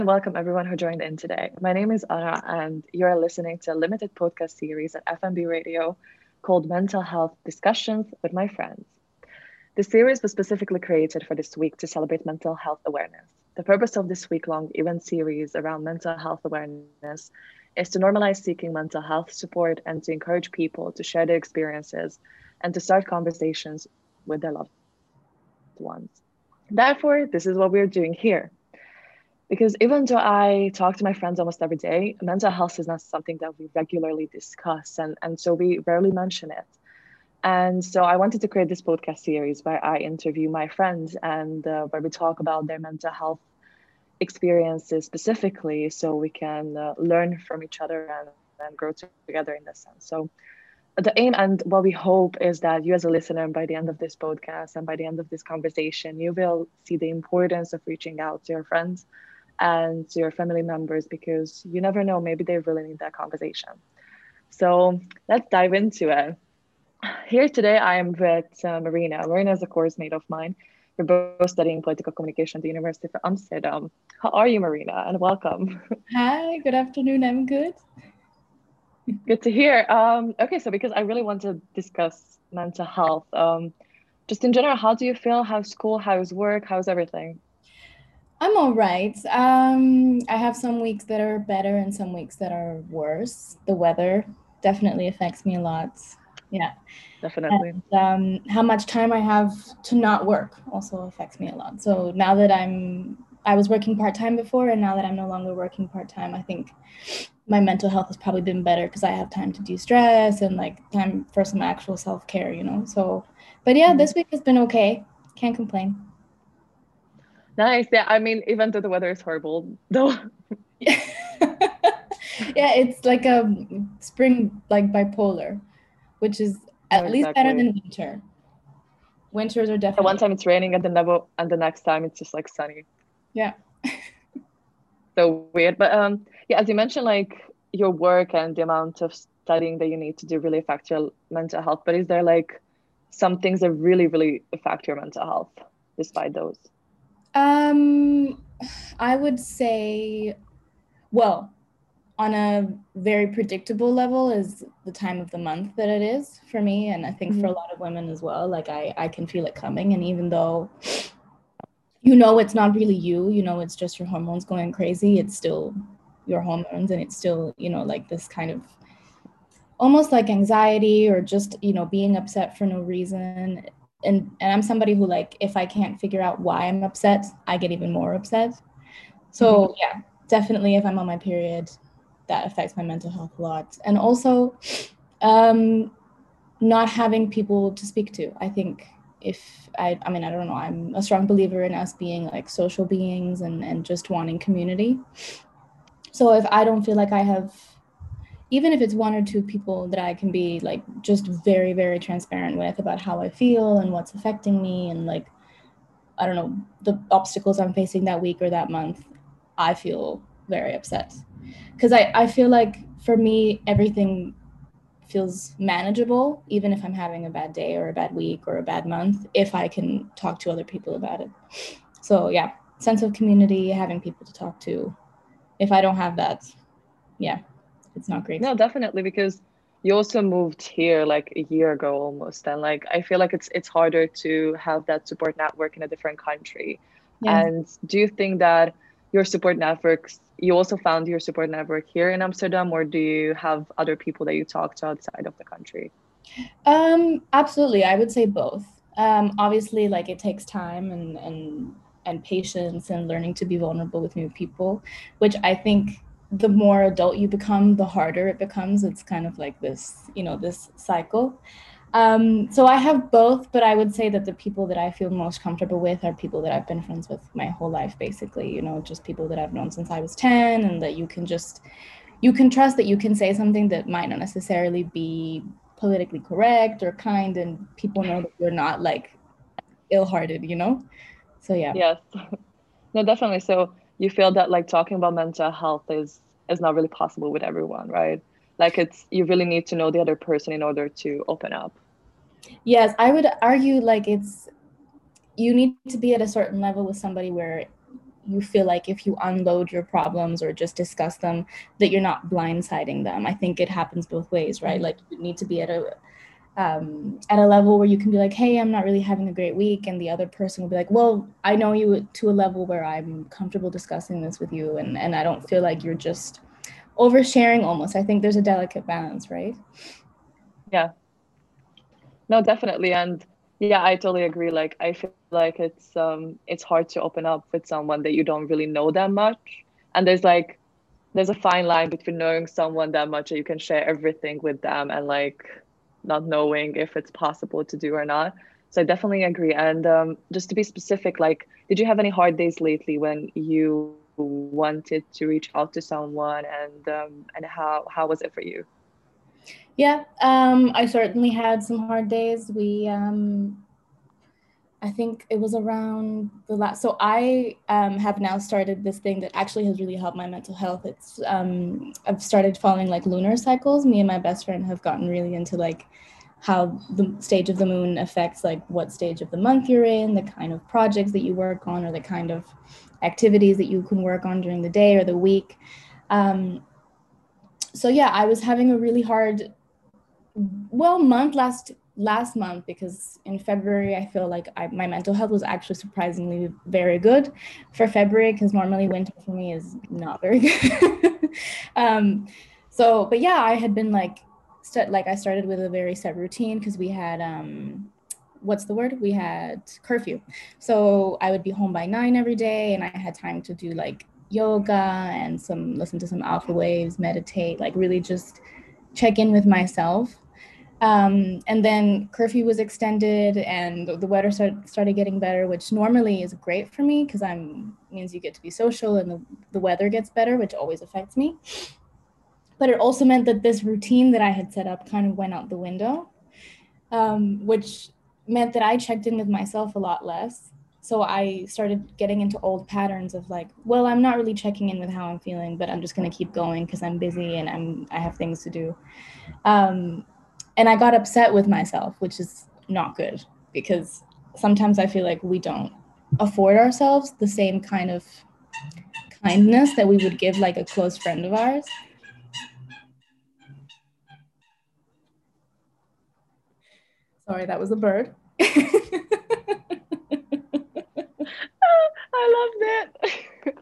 welcome everyone who joined in today. My name is Anna, and you're listening to a limited podcast series at FMB Radio called Mental Health Discussions with My Friends. This series was specifically created for this week to celebrate mental health awareness. The purpose of this week long event series around mental health awareness is to normalize seeking mental health support and to encourage people to share their experiences and to start conversations with their loved ones. Therefore, this is what we're doing here. Because even though I talk to my friends almost every day, mental health is not something that we regularly discuss, and so we rarely mention it. And so I wanted to create this podcast series where I interview my friends and where we talk about their mental health experiences specifically so we can learn from each other and grow together in this sense. So the aim and what we hope is that you as a listener by the end of this podcast and by the end of this conversation you will see the importance of reaching out to your friends and to your family members because you never know, maybe they really need that conversation. So let's dive into it. Here today, I am with Marina. Marina is a course mate of mine. We're both studying political communication at the University of Amsterdam. How are you, Marina? And welcome. Hi, good afternoon. I'm good. Good to hear. Okay, so because I really want to discuss mental health, just in general, how do you feel? How's school? How's work? How's everything? I'm all right. I have some weeks that are better and some weeks that are worse. The weather definitely affects me a lot. Yeah. Definitely. And how much time I have to not work also affects me a lot. So now that I was working part-time before, and now that I'm no longer working part-time, I think my mental health has probably been better because I have time to de-stress and like time for some actual self-care. So, but yeah, Mhm. this week has been okay. Can't complain. Nice. Yeah, I mean, even though the weather is horrible, though. Yeah, it's like a spring, like bipolar, which is No, at least better exactly. than winter. Winters are Yeah, one definitely, time it's raining and the next time it's just like sunny. yeah. So weird. But yeah, as you mentioned, like your work and the amount of studying that you need to do really affect your mental health. But is there like some things that really, really affect your mental health despite those? Um, I would say, well, on a very predictable level is the time of the month that it is for me, and I think for a Hmm. lot of women as well. Like I can feel it coming, and even though it's not really it's just your hormones going crazy, it's still your hormones, and it's still like this kind of almost like anxiety or just being upset for no reason. And I'm somebody who, like, if I can't figure out why I'm upset, I get even more upset. Hmm. So yeah, definitely if I'm on my period, that affects my mental health a lot. And also um not having people to speak to. I think if I mean, I don't know, I'm a strong believer in us being like social beings and just wanting community. So if I don't feel like I have, even if it's one or two people that I can be like just very, very transparent with about how I feel and what's affecting me, and like, I don't know, the obstacles I'm facing that week or that month, I feel very upset. Because I feel like for me, everything feels manageable, even if I'm having a bad day or a bad week or a bad month, if I can talk to other people about it. So, yeah, sense of community, having people to talk to. If I don't have that, yeah, it's not great. No, definitely, because you also moved here like a year ago almost, and like I feel like it's harder to have that support network in a different country. Yes. And do you think that your support networks, you also found your support network here in Amsterdam, or do you have other people that you talk to outside of the country? Absolutely. I would say both. Obviously, like, it takes time and patience and learning to be vulnerable with new people, which I think the more adult you become, the harder it becomes. It's kind of like this cycle. So I have both, but I would say that the people that I feel most comfortable with are people that I've been friends with my whole life, basically. Just people that I've known since I was 10, and that you can trust that you can say something that might not necessarily be politically correct or kind, and people know that you're not like ill-hearted. So yeah. Yes. No, definitely. So you feel that like talking about mental health is not really possible with everyone, right? Like it's you really need to know the other person in order to open up. Yes, I would argue like you need to be at a certain level with somebody where you feel like if you unload your problems or just discuss them, that you're not blindsiding them. I think it happens both ways, right? Like you need to be at a level where you can be like, hey, I'm not really having a great week. And the other person will be like, well, I know you to a level where I'm comfortable discussing this with you. And I don't feel like you're just oversharing almost. I think there's a delicate balance, right? Yeah. No, definitely. And yeah, I totally agree. Like I feel like it's hard to open up with someone that you don't really know that much. And there's a fine line between knowing someone that much that you can share everything with them and like not knowing if it's possible to do or not. So I definitely agree. And just to be specific, like, did you have any hard days lately when you wanted to reach out to someone, and how was it for you? Yeah, I certainly had some hard days. I think it was around the last. So I have now started this thing that actually has really helped my mental health. It's I've started following like lunar cycles. Me and my best friend have gotten really into like how the stage of the moon affects like what stage of the month you're in, the kind of projects that you work on, or the kind of activities that you can work on during the day or the week. So yeah, I was having a really hard month last month, because in February I feel like my mental health was actually surprisingly very good for February, because normally winter for me is not very good. But yeah, I had been like I started with a very set routine, because we had what's the word? We had curfew. So I would be home by 9 every day, and I had time to do like yoga and listen to some alpha waves, meditate, like really just check in with myself. And then curfew was extended and the weather started getting better, which normally is great for me because means you get to be social, and the weather gets better, which always affects me. But it also meant that this routine that I had set up kind of went out the window, which meant that I checked in with myself a lot less. So I started getting into old patterns of like, well, I'm not really checking in with how I'm feeling, but I'm just going to keep going because I'm busy and I have things to do. And I got upset with myself, which is not good, because sometimes I feel like we don't afford ourselves the same kind of kindness that we would give like a close friend of ours. Sorry, that was a bird. I loved it.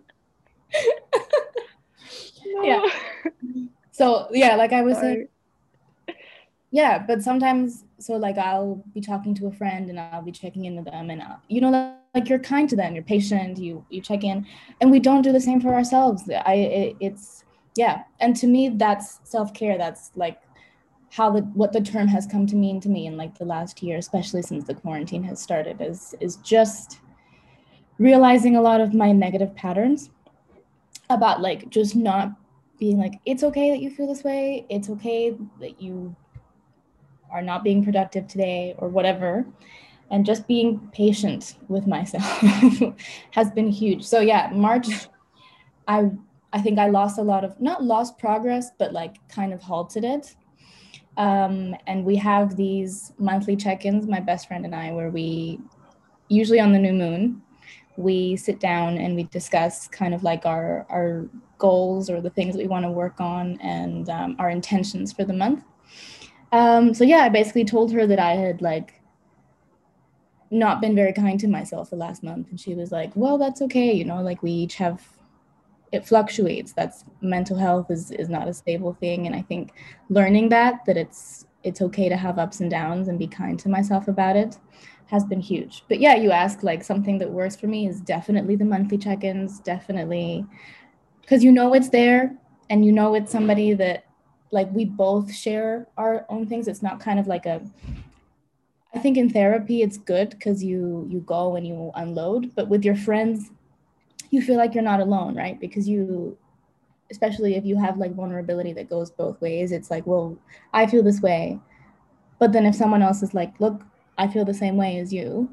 No. Yeah. So yeah, like I was saying, yeah, but sometimes, so like I'll be talking to a friend and I'll be checking in with them, and like you're kind to them, you're patient, you check in, and we don't do the same for ourselves. It's yeah, and to me that's self-care. That's like what the term has come to mean to me in like the last year, especially since the quarantine has started, is just realizing a lot of my negative patterns about like just not being like, it's okay that you feel this way, it's okay that you are not being productive today or whatever, and just being patient with myself has been huge. So yeah, March, I think I lost a lot of, not lost progress, but like kind of halted it. And we have these monthly check-ins, my best friend and I, where we usually on the new moon, we sit down and we discuss kind of like our goals or the things that we want to work on, and our intentions for the month. So yeah, I basically told her that I had like not been very kind to myself the last month, and she was like, well, that's okay, you know, like we each have, it fluctuates. That's mental health is not a stable thing, and I think learning that it's okay to have ups and downs and be kind to myself about it has been huge. But yeah, you ask, like something that works for me is definitely the monthly check-ins, definitely, because you know it's there, and you know it's somebody that like we both share our own things. It's not kind of like I think in therapy it's good because you go and you unload, but with your friends you feel like you're not alone, right? Because especially if you have like vulnerability that goes both ways, it's like, well, I feel this way, but then if someone else is like, look, I feel the same way as you,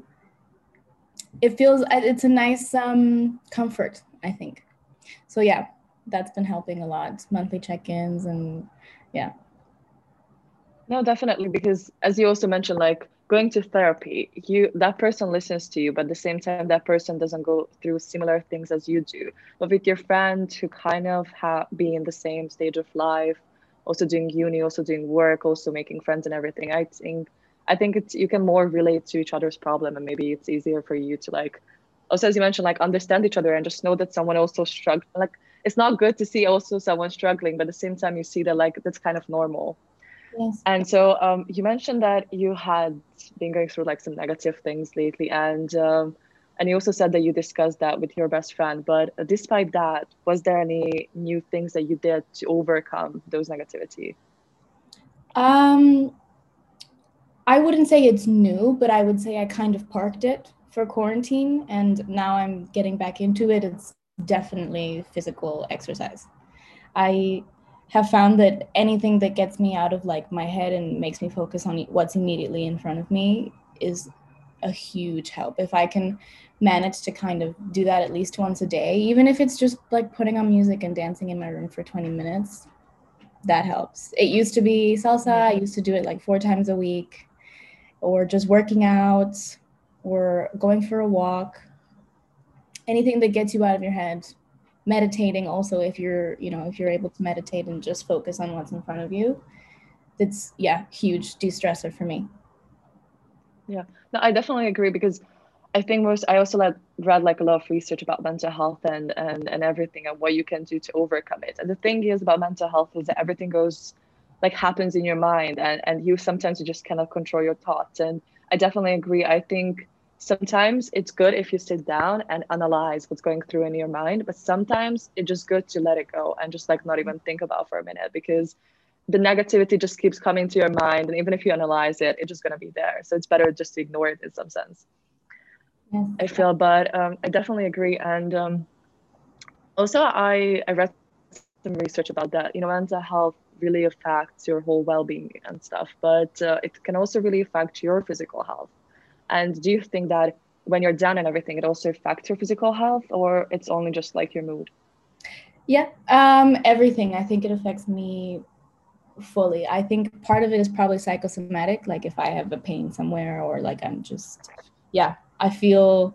it's a nice comfort, I think. So yeah, that's been helping a lot, monthly check-ins. And yeah. No, definitely, because as you also mentioned, like going to therapy, that person listens to you, but at the same time, that person doesn't go through similar things as you do. But with your friend who kind of be in the same stage of life, also doing uni, also doing work, also making friends and everything, I think it's you can more relate to each other's problem, and maybe it's easier for you to like, also as you mentioned, like understand each other and just know that someone also struggling. Like it's not good to see also someone struggling, but at the same time you see that like that's kind of normal. Yes. And so you mentioned that you had been going through like some negative things lately, and you also said that you discussed that with your best friend. But despite that, was there any new things that you did to overcome those negativity? Um, I wouldn't say it's new, but I would say I kind of parked it for quarantine, and now I'm getting back into it. It's definitely physical exercise. I have found that anything that gets me out of like my head and makes me focus on what's immediately in front of me is a huge help. If I can manage to kind of do that at least once a day, even if it's just like putting on music and dancing in my room for 20 minutes, that helps. It used to be salsa. I used to do it like 4 times a week, or just working out or going for a walk. Anything that gets you out of your head. Meditating also, if you're able to meditate and just focus on what's in front of you, it's huge de-stressor for me. Yeah, no, I definitely agree because I think I also read like a lot of research about mental health and everything and what you can do to overcome it. And the thing is about mental health is that everything goes like happens in your mind, and you sometimes you just cannot control your thoughts. And I definitely agree. I think sometimes it's good if you sit down and analyze what's going through in your mind, but sometimes it's just good to let it go and just like not even think about for a minute, because the negativity just keeps coming to your mind, and even if you analyze it, it's just going to be there, so it's better just to ignore it in some sense, Yes. I feel. But I definitely agree. And also I read some research about that, mental health really affects your whole well-being and stuff, but it can also really affect your physical health. And do you think that when you're down and everything, it also affects your physical health, or it's only just like your mood? Yeah, everything. I think it affects me fully. I think part of it is probably psychosomatic, like if I have a pain somewhere, or like I'm just, I feel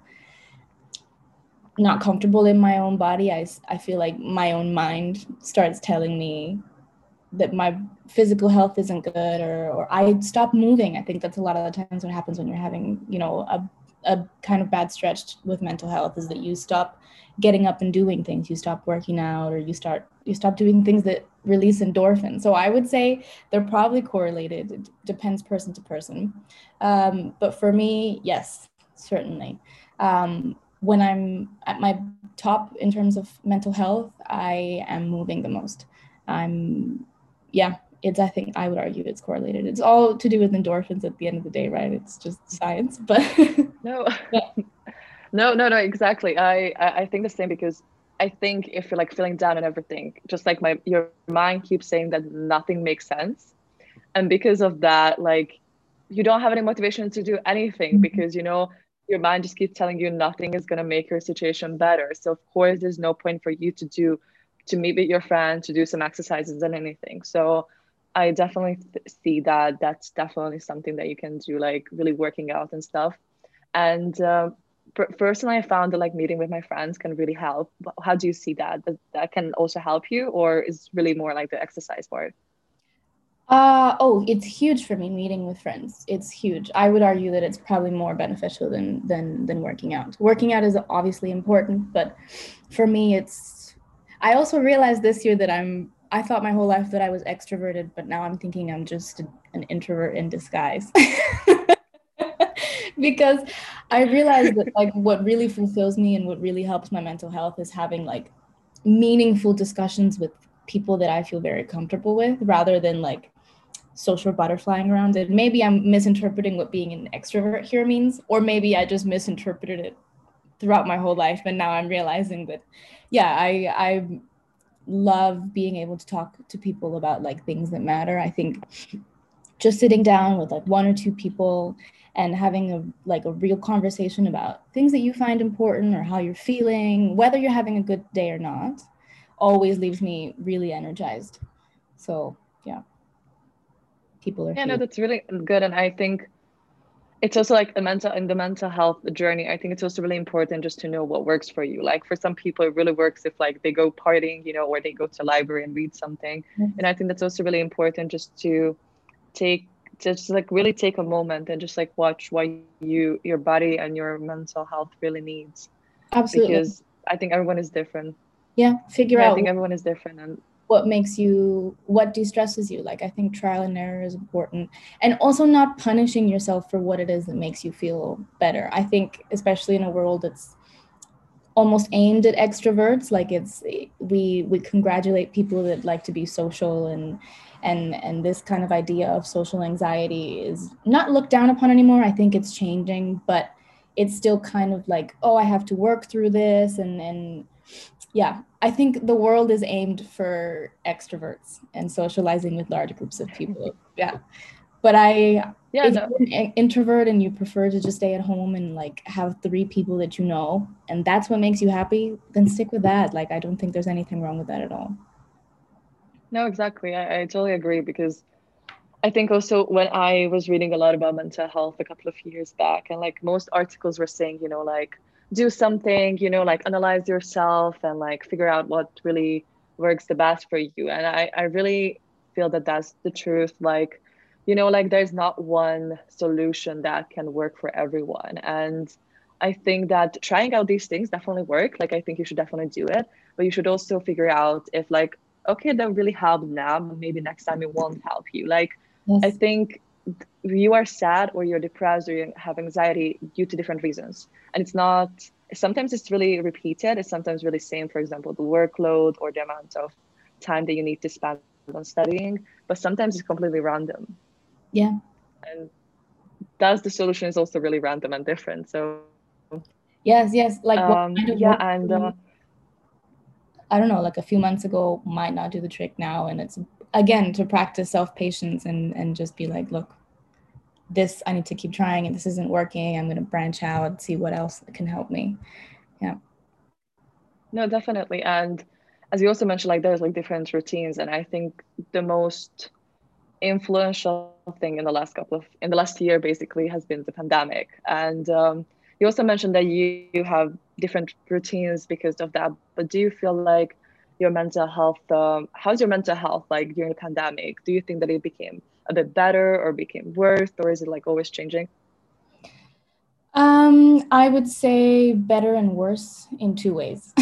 not comfortable in my own body. I feel like my own mind starts telling me that my physical health isn't good, or I stop moving. I think that's a lot of the times what happens when you're having, a kind of bad stretch with mental health, is that you stop getting up and doing things. You stop working out, or you stop doing things that release endorphins. So I would say they're probably correlated. It depends person to person. But for me, yes, certainly. When I'm at my top in terms of mental health, I am moving the most. I'm I think I would argue it's correlated. It's all to do with endorphins at the end of the day, right? It's just science, but No. yeah. No, exactly. I think the same, because I think if you're like feeling down and everything, just like your mind keeps saying that nothing makes sense. And because of that, like you don't have any motivation to do anything, because your mind just keeps telling you nothing is gonna make your situation better. So of course there's no point for you to meet with your friend, to do some exercises and anything. So I definitely see that that's definitely something that you can do, like really working out and stuff. And personally, I found that like meeting with my friends can really help. How do you see that? That can also help you, or is really more like the exercise part? Oh, it's huge for me, meeting with friends. It's huge. I would argue that it's probably more beneficial than working out. Working out is obviously important, but for me it's I also realized this year that I thought my whole life that I was extroverted, but now I'm thinking I'm just an introvert in disguise. Because I realized that like what really fulfills me and what really helps my mental health is having like meaningful discussions with people that I feel very comfortable with, rather than like social butterflying around it. Maybe I'm misinterpreting what being an extrovert here means, or maybe I just misinterpreted it throughout my whole life, and now I'm realizing that I love being able to talk to people about like things that matter. I think just sitting down with like one or two people and having a real conversation about things that you find important, or how you're feeling, whether you're having a good day or not, always leaves me really energized. So yeah, people are Yeah, no, huge. that's really good. And I think it's also like the mental health journey. I think it's also really important just to know what works for you. Like for some people, it really works if like they go partying, or they go to a library and read something. And I think that's also really important just to take just like really take a moment and just like watch what your body and your mental health really needs, Absolutely. because I think everyone is different. Yeah, figure Yeah, I out think everyone is different. And what de-stresses you. Like, I think trial and error is important, and also not punishing yourself for what it is that makes you feel better. I think especially in a world that's almost aimed at extroverts, like we congratulate people that like to be social, and this kind of idea of social anxiety is not looked down upon anymore. I think it's changing, but it's still kind of like, oh, I have to work through this, and yeah, I think the world is aimed for extroverts and socializing with large groups of people. Yeah. But yeah, if no, you're an introvert and you prefer to just stay at home and like have 3 people that you know, and that's what makes you happy, then stick with that. Like, I don't think there's anything wrong with that at all. no, exactly. I totally agree, because I think also when I was reading a lot about mental health a couple of years back, and like most articles were saying, like do something, like analyze yourself and like figure out what really works the best for you. And I really feel that that's the truth. Like, like there's not one solution that can work for everyone. And I think that trying out these things definitely work. Like, I think you should definitely do it, but you should also figure out if like, okay, that really helped now, but maybe next time it won't help you. Like, I Yes. think you are sad or you're depressed or you have anxiety due to different reasons. And it's not, sometimes it's really repeated. It's sometimes really same, for example, the workload or the amount of time that you need to spend on studying, but sometimes it's completely random. Yeah. And thus the solution is also really random and different. So Yes, yes. Like what kind of yeah, work and for you, I don't know, like a few months ago might not do the trick now. And it's again to practice self-patience and just be like, look, this I need to keep trying and this isn't working. I'm gonna branch out, see what else can help me. Yeah. no, definitely. And as you also mentioned, like there's like different routines. And I think the most influential thing in the last year basically has been the pandemic. And you also mentioned that you have different routines because of that, but do you feel like your mental health, how's your mental health like during the pandemic? Do you think that it became a bit better or became worse, or is it like always changing? I would say better and worse in 2 ways.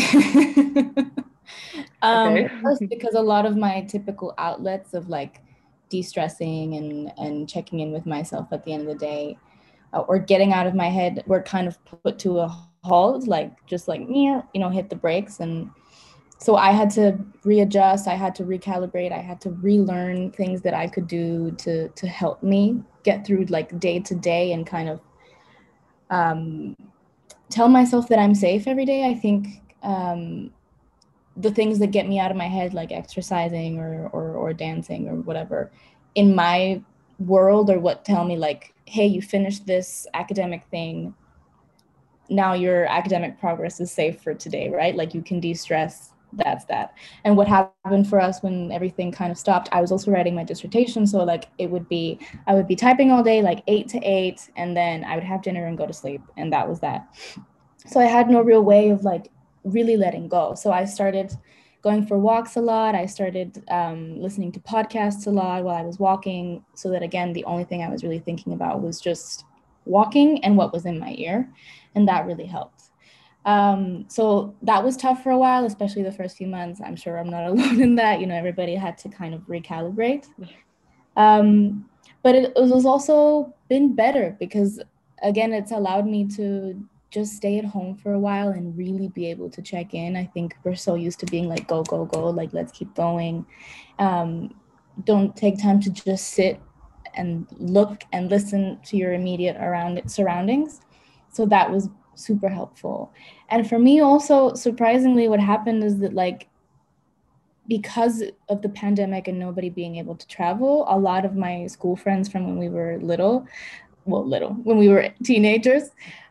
Okay. First, because a lot of my typical outlets of like de-stressing and checking in with myself at the end of the day, or getting out of my head, were kind of put to a halt, like just like, yeah, hit the brakes. And so I had to readjust, I had to recalibrate, I had to relearn things that I could do to help me get through like day to day and kind of um, tell myself that I'm safe every day. I think the things that get me out of my head, like exercising or dancing or whatever, in my world, or what tell me like, hey, you finished this academic thing. Now your academic progress is safe for today, right? Like you can de-stress. That's that. And what happened for us when everything kind of stopped, I was also writing my dissertation. So like I would be typing all day, like 8 to 8, and then I would have dinner and go to sleep. And that was that. So I had no real way of like really letting go. So I started going for walks a lot. I started listening to podcasts a lot while I was walking, so that again, the only thing I was really thinking about was just walking and what was in my ear. And that really helped. So that was tough for a while, especially the first few months. I'm sure I'm not alone in that. Everybody had to kind of recalibrate. Um, but it was also been better because, again, it's allowed me to just stay at home for a while and really be able to check in. I think we're so used to being like, go, go, go, like, let's keep going. Um, don't take time to just sit and look and listen to your immediate surroundings. So that was super helpful. And for me also, surprisingly, what happened is that like, because of the pandemic and nobody being able to travel, a lot of my school friends from when we were little, when we were teenagers,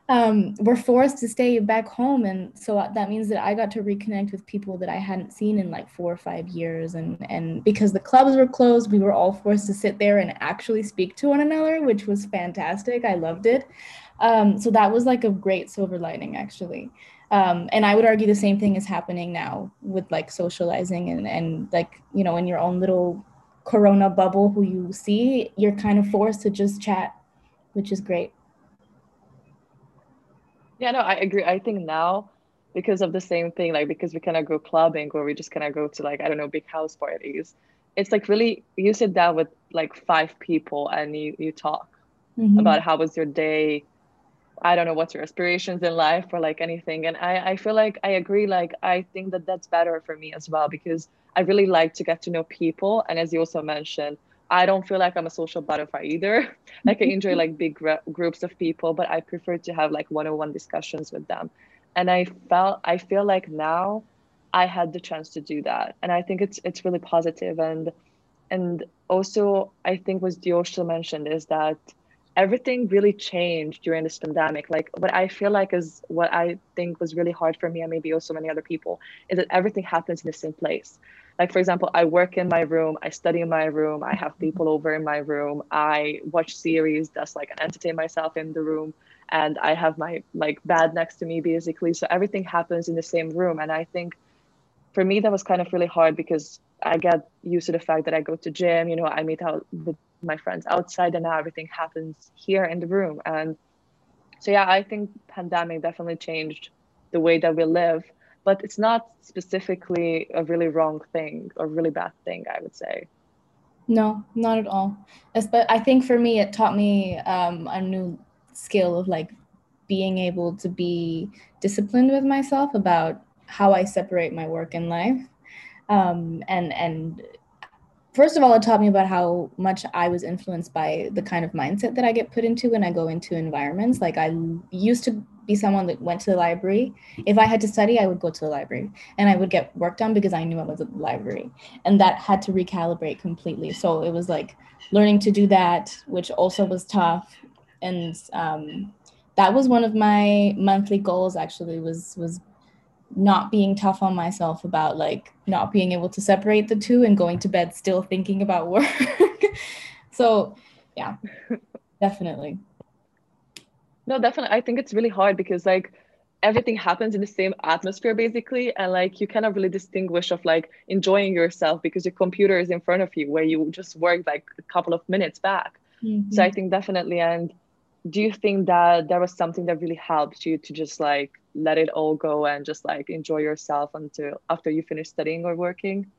were forced to stay back home. And so that means that I got to reconnect with people that I hadn't seen in like 4 or 5 years. And because the clubs were closed, we were all forced to sit there and actually speak to one another, which was fantastic. I loved it. So that was like a great silver lining, actually. And I would argue the same thing is happening now with like socializing and like, you know, in your own little Corona bubble who you see, you're kind of forced to just chat, which is great. Yeah, no, I agree. I think now, because of the same thing, like because we cannot go clubbing or we just cannot go to like, I don't know, big house parties, it's like really you sit down with like five people and you talk about how was your day. I don't know what's your aspirations in life or like anything. And I feel like I agree. Like I think that that's better for me as well because I really like to get to know people. And as you also mentioned, I don't feel like I'm a social butterfly either. Like I enjoy like big groups of people, but I prefer to have like one-on-one discussions with them. And I feel like now I had the chance to do that. And I think it's really positive. And also, I think what Diosha mentioned is that everything really changed during this pandemic. Like what I feel like is what I think was really hard for me and maybe also many other people is that everything happens in the same place. Like for example, I work in my room, I study in my room, I have people over in my room, I watch series that's like and entertain myself in the room, and I have my like bed next to me basically. So everything happens in the same room. And I think for me that was kind of really hard because I get used to the fact that I go to gym, you know, I meet out with my friends outside, and now everything happens here in the room. And so yeah, I think pandemic definitely changed the way that we live, but it's not specifically a really wrong thing or really bad thing, I would say. No, not at all. But I think for me, it taught me a new skill of like being able to be disciplined with myself about how I separate my work and life. And first of all, it taught me about how much I was influenced by the kind of mindset that I get put into when I go into environments. Like I used to be someone that went to the library. If I had to study, I would go to the library and I would get work done because I knew I was at the library. And that had to recalibrate completely. So it was like learning to do that, which also was tough. And that was one of my monthly goals actually was not being tough on myself about like not being able to separate the two and going to bed still thinking about work. So yeah, definitely. No, definitely. I think it's really hard because like everything happens in the same atmosphere basically, and like you cannot really distinguish of like enjoying yourself because your computer is in front of you where you just worked like a couple of minutes back. So I think definitely. And do you think that there was something that really helped you to just like let it all go and just like enjoy yourself until after you finish studying or working?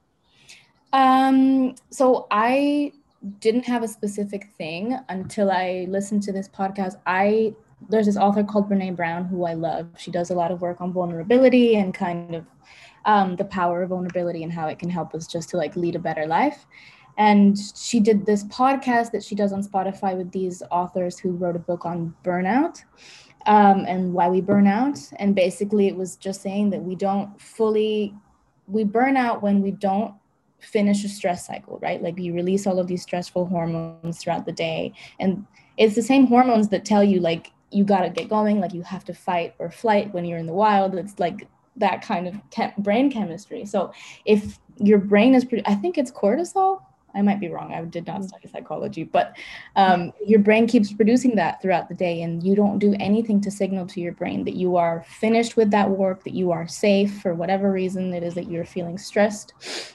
So I didn't have a specific thing until I listened to this podcast. There's this author called Brene Brown who I love. She does a lot of work on vulnerability and kind of the power of vulnerability and how it can help us just to like lead a better life. And she did this podcast that she does on Spotify with these authors who wrote a book on burnout and why we burn out. And basically, it was just saying that we burn out when we don't finish a stress cycle, right? Like you release all of these stressful hormones throughout the day. And it's the same hormones that tell you, like, you got to get going, like you have to fight or flight when you're in the wild. It's like that kind of brain chemistry. So if your brain is, I think it's cortisol. I might be wrong. I did not study psychology, but your brain keeps producing that throughout the day, and you don't do anything to signal to your brain that you are finished with that work, that you are safe for whatever reason it is that you're feeling stressed.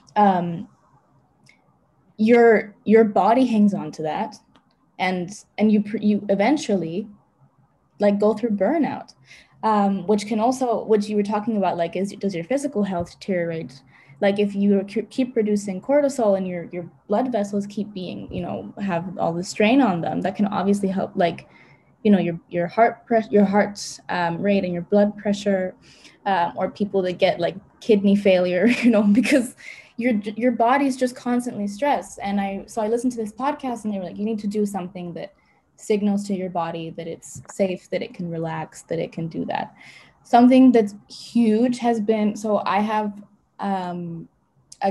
Your body hangs on to that, and you eventually like go through burnout, which can also, what you were talking about, like does your physical health deteriorate? Like if you keep producing cortisol and your blood vessels keep being, have all the strain on them, that can obviously help, like, your heart's rate and your blood pressure, or people that get like kidney failure, because your body's just constantly stressed. And I listened to this podcast and they were like, you need to do something that signals to your body that it's safe, that it can relax, that it can do that. Something that's huge has been, so I have a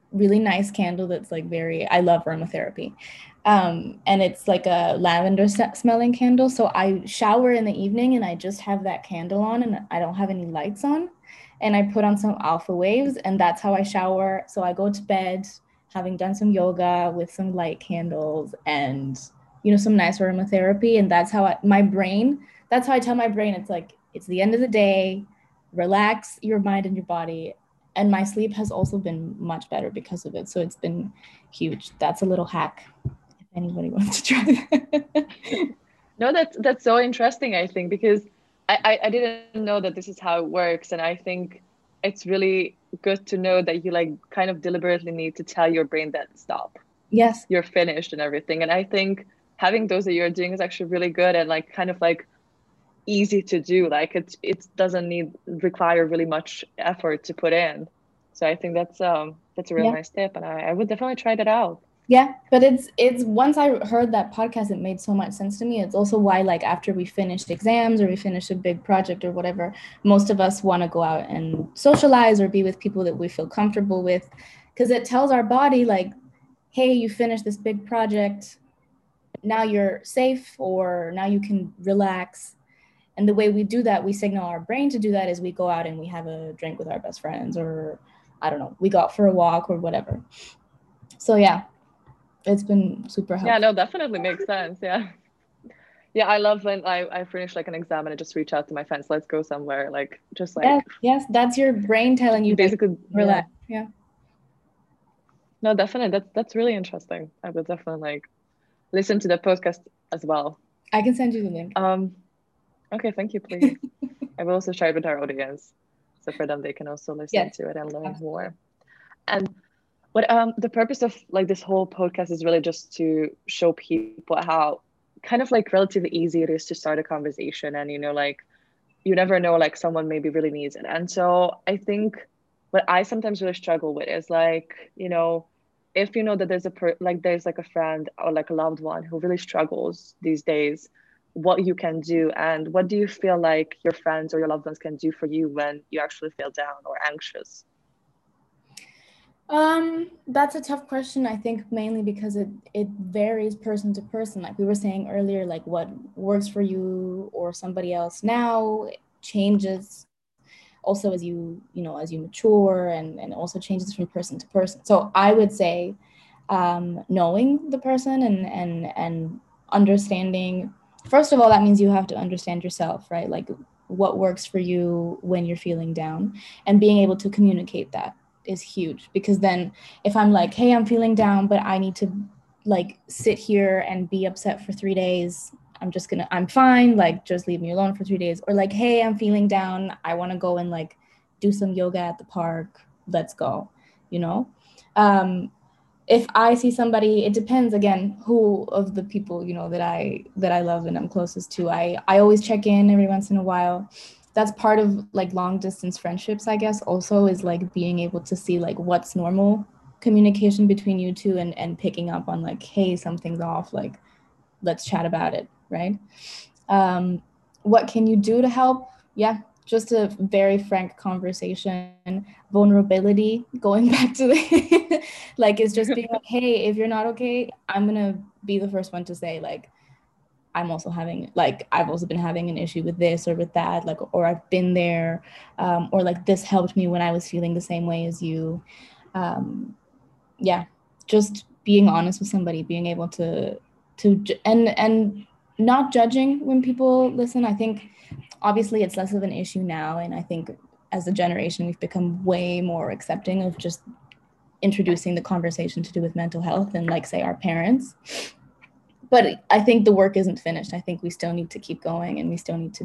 really nice candle that's like I love aromatherapy. And it's like a lavender smelling candle. So I shower in the evening and I just have that candle on and I don't have any lights on. And I put on some alpha waves and that's how I shower. So I go to bed having done some yoga with some light candles and, you know, some nice aromatherapy. And that's how that's how I tell my brain, it's like, it's the end of the day, relax your mind and your body. And my sleep has also been much better because of it. So it's been huge. That's a little hack if anybody wants to try that. No, that's so interesting, I think, because I didn't know that this is how it works. And I think it's really good to know that you like kind of deliberately need to tell your brain that stop, Yes. you're finished and everything. And I think having those that you're doing is actually really good and like kind of like easy to do. Like it doesn't require really much effort to put in. So I think that's a really Yeah. nice tip, and I would definitely try that out. Yeah, but it's once I heard that podcast, it made so much sense to me. It's also why, like, after we finished exams or we finish a big project or whatever, most of us want to go out and socialize or be with people that we feel comfortable with, because it tells our body like, hey, you finished this big project, now you're safe, or now you can relax. And the way we do that, we signal our brain to do that, is we go out and we have a drink with our best friends, or I don't know, we go out for a walk or whatever. So yeah, it's been super helpful. Yeah, no, definitely makes sense. Yeah. Yeah, I love when I finish like an exam and I just reach out to my friends, let's go somewhere. Like just like Yes, that's your brain telling you like, basically, relax. yeah. Yeah. No, definitely. That's really interesting. I would definitely like listen to the podcast as well. I can send you the link. Okay, thank you, please. I will also share it with our audience. So for them they can also listen Yes. to it and learn Absolutely. more. And what the purpose of like this whole podcast is really just to show people how kind of like relatively easy it is to start a conversation, and you know, like you never know, like someone maybe really needs it. And so I think what I sometimes really struggle with is like, you know, if you know that there's like a friend or like a loved one who really struggles these days, what you can do, and what do you feel like your friends or your loved ones can do for you when you actually feel down or anxious? That's a tough question, I think, mainly because it varies person to person. Like we were saying earlier, like what works for you or somebody else now changes also as as you mature, and also changes from person to person. So I would say knowing the person and understanding, first of all, that means you have to understand yourself, right? Like what works for you when you're feeling down, and being able to communicate that is huge. Because then if I'm like, hey, I'm feeling down, but I need to like sit here and be upset for 3 days, I'm fine, like just leave me alone for 3 days. Or like, hey, I'm feeling down, I want to go and like do some yoga at the park, let's go, you know. If I see somebody, it depends again who of the people, that I love and I'm closest to. I always check in every once in a while. That's part of like long distance friendships, I guess, also, is like being able to see like what's normal communication between you two, and picking up on like, hey, something's off, like let's chat about it, right? What can you do to help? Yeah, just a very frank conversation, vulnerability, going back to the like, it's just being like, hey, if you're not okay, I'm gonna be the first one to say like, I've also been having an issue with this or with that, like, or I've been there, or like this helped me when I was feeling the same way as you. Yeah, just being honest with somebody, being able and not judging when people listen. I think obviously it's less of an issue now, and I think as a generation we've become way more accepting of just introducing the conversation to do with mental health than like say our parents. But I think the work isn't finished. I think we still need to keep going, and we still need to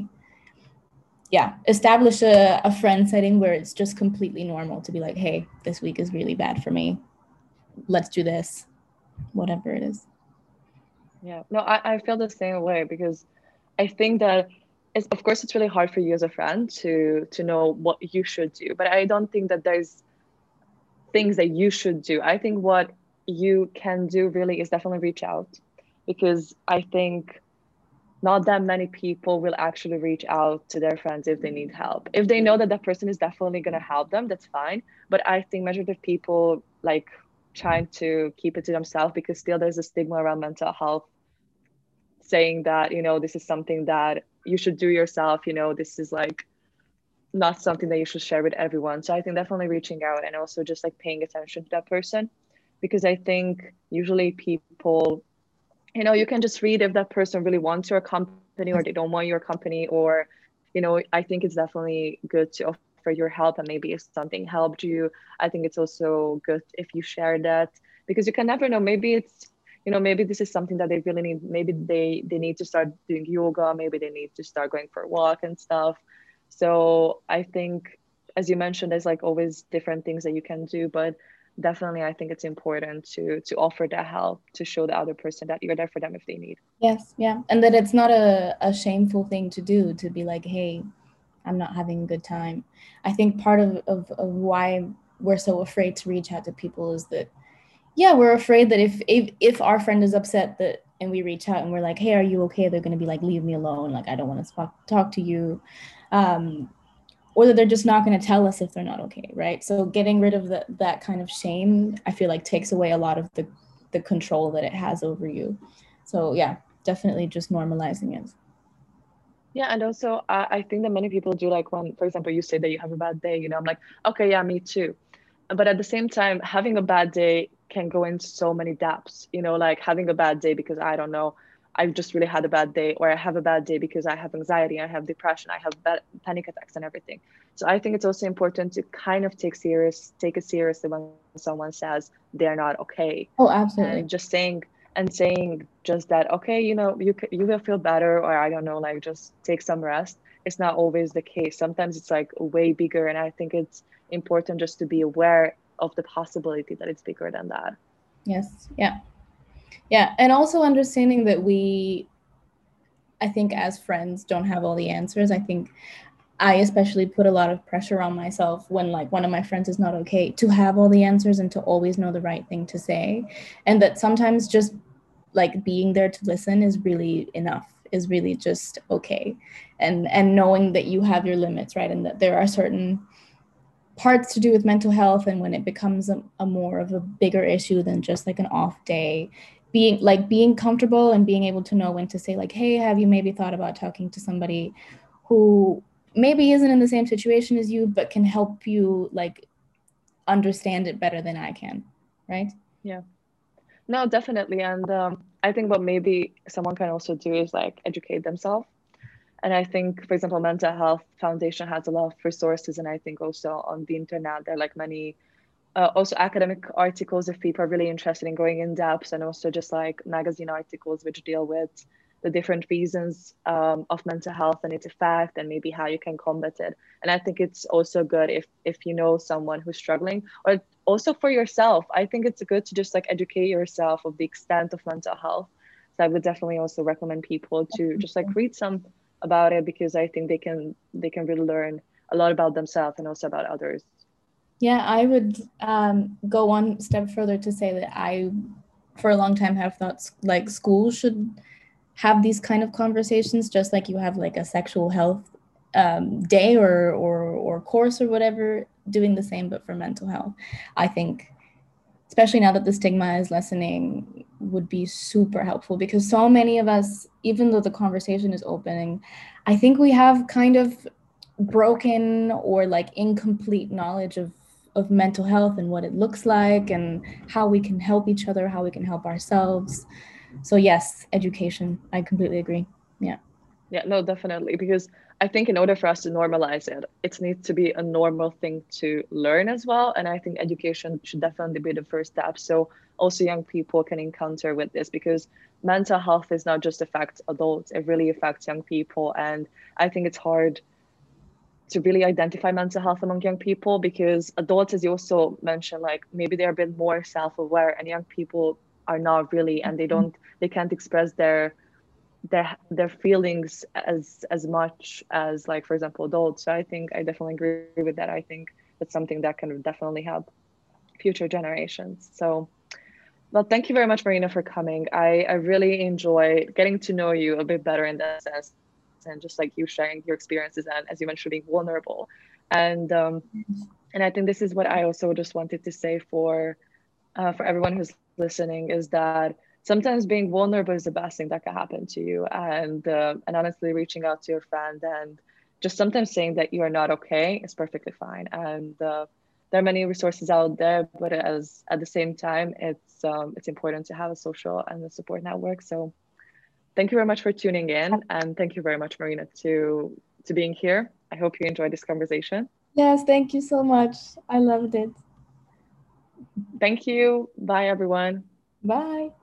establish a friend setting where it's just completely normal to be like, hey, this week is really bad for me, let's do this, whatever it is. Yeah, no, I feel the same way, because I think that of course it's really hard for you as a friend to know what you should do, but I don't think that there's things that you should do. I think what you can do really is definitely reach out, because I think not that many people will actually reach out to their friends if they need help. If they know that that person is definitely going to help them, that's fine. But I think majority of people like trying to keep it to themselves because still there's a stigma around mental health, saying that, this is something that you should do yourself, this is like not something that you should share with everyone. So I think definitely reaching out and also just like paying attention to that person, because I think usually people, you can just read if that person really wants your company or they don't want your company, or, I think it's definitely good to offer your help. And maybe if something helped you, I think it's also good if you share that, because you can never know. Maybe it's, maybe this is something that they really need. Maybe they need to start doing yoga. Maybe they need to start going for a walk and stuff. So I think, as you mentioned, there's like always different things that you can do, but definitely I think it's important to offer that help, to show the other person that you're there for them if they need. Yes, yeah. And that it's not a shameful thing to do, to be like, hey, I'm not having a good time. I think part of why we're so afraid to reach out to people is that, yeah, we're afraid that if our friend is upset, that and we reach out and we're like, hey, are you okay? They're going to be like, leave me alone. Like, I don't want to talk to you. Or that they're just not going to tell us if they're not okay, right? So getting rid of that kind of shame, I feel like takes away a lot of the control that it has over you. So yeah, definitely just normalizing it. Yeah, and also I think that many people do, like when, for example, you say that you have a bad day, I'm like, okay, yeah, me too. But at the same time, having a bad day can go into so many depths, like having a bad day because I don't know, I've just really had a bad day, or I have a bad day because I have anxiety, I have depression, I have panic attacks and everything. So I think it's also important to kind of take it seriously when someone says they're not okay, Oh, and absolutely. just saying just that, okay, you will feel better, or I don't know, like just take some rest. It's not always the case. Sometimes it's like way bigger, and I think it's important just to be aware of the possibility that it's bigger than that. Yes. Yeah. Yeah. And also understanding that I think as friends don't have all the answers. I think I especially put a lot of pressure on myself when like one of my friends is not okay, to have all the answers and to always know the right thing to say. And that sometimes just like being there to listen is really enough, is really just okay. And knowing that you have your limits, right? And that there are certain parts to do with mental health, and when it becomes a more of a bigger issue than just like an off day, being comfortable and being able to know when to say like, hey, have you maybe thought about talking to somebody who maybe isn't in the same situation as you but can help you like understand it better than I can, right? Yeah, no, definitely. And I think what maybe someone can also do is like educate themselves. And I think, for example, Mental Health Foundation has a lot of resources, and I think also on the internet there are like many also academic articles if people are really interested in going in depth, and also just like magazine articles which deal with the different reasons of mental health and its effect, and maybe how you can combat it. And I think it's also good if you know someone who's struggling, or also for yourself. I think it's good to just like educate yourself of the extent of mental health. So I would definitely also recommend people to just like read some about it, because I think they can really learn a lot about themselves and also about others. Yeah, I would go one step further to say that I, for a long time, have thought like schools should have these kind of conversations, just like you have like a sexual health day or course or whatever, doing the same but for mental health. I think, especially now that the stigma is lessening, would be super helpful, because so many of us, even though the conversation is opening, I think we have kind of broken or like incomplete knowledge of mental health and what it looks like and how we can help each other, how we can help ourselves. So yes, education. I completely agree. Yeah. Yeah, no, definitely. Because I think in order for us to normalize it, it needs to be a normal thing to learn as well. And I think education should definitely be the first step. So also young people can encounter with this, because mental health is not just affect adults, it really affects young people. And I think it's hard to really identify mental health among young people, because adults, as you also mentioned, like maybe they're a bit more self-aware, and young people are not really, and they can't express their feelings as much as, like, for example, adults. So I think I definitely agree with that. I think that's something that can definitely help future generations. So Well, thank you very much, Marina, for coming. I really enjoy getting to know you a bit better in that sense, and just like you sharing your experiences and, as you mentioned, being vulnerable. And I think this is what I also just wanted to say for everyone who's listening, is that sometimes being vulnerable is the best thing that can happen to you. And honestly, reaching out to your friend and just sometimes saying that you are not okay is perfectly fine. And there are many resources out there, but as at the same time, it's important to have a social and a support network. So thank you very much for tuning in, and thank you very much, Marina, to being here. I hope you enjoyed this conversation. Yes, thank you so much. I loved it. Thank you. Bye, everyone. Bye.